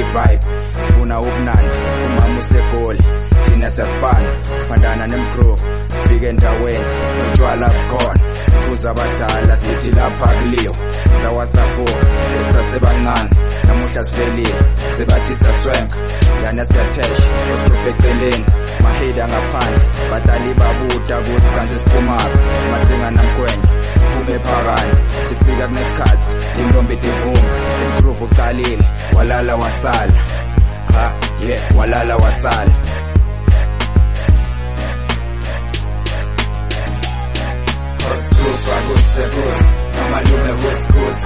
vibe sifuna ubunandi umama usegoli thina siyasibana siphandana nemgroove sifike endaweni notshwala bukhona sibuza abadala sithi lapha kuliyo sawasavuka besisebancane namuhla sivelile sebathi saswenka yana siyathesha osifekeleni maheda ngaphandle batali babuda kusikanze siphumaphi masinganamgwenya siphume phakani sifika kunesikhathi intombi divuma imgroove uqalile walala wasala walala wasala Malume West Coast,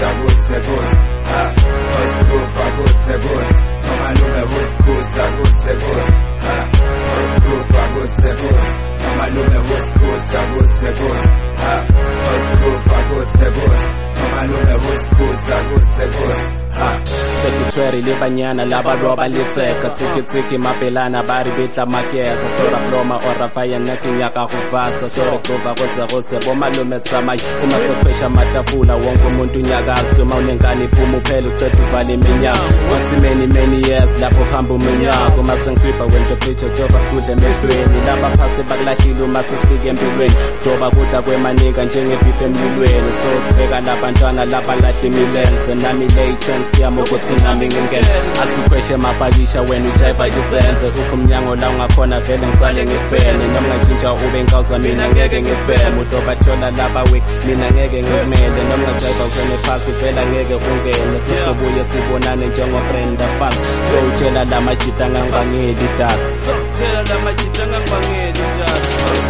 Sekitweri libanyana laba roba liteka tiki mapelana bari bitla makeza sora ploma ora faya nakinyaka kuvasa sora kuba kose bomalume tsamai uma sophesha matafula wonke umuntu unyakazi uma unengane iphuma uphela uceda uvale iminyango wathi many years lapho khamba uminyaka uma sengifipa wento picture doba kudle emehlweni laba phase bakulahlile uma sesifika empilweni doba kudla kwemanika njengebeef emlilweni so sibeka labantwana laba lahle imilenze nami lay chance yami ukuthi nami ngingene asikhweshe mapakisha wena ujiva izenze ukumnyango la ungakhona vele ngisale ngibhene noma ngintshintsha ube inkawuza mina ngeke ngibheme udoba thola laba week mina ngeke ngimele noma ngijiva ufene phasi vela ngeke ungene sisibuye sibonane njengo Brenda Fast so utshela la majita ngangibangeli dust utshela la majita ngangibangeli dust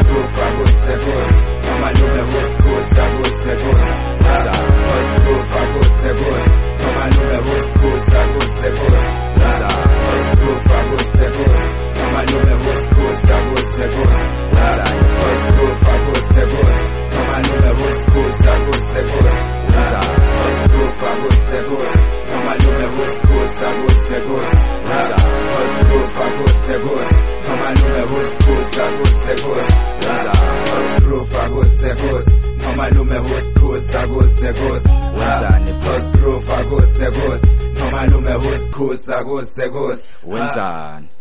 Malume West Coast, Wenzani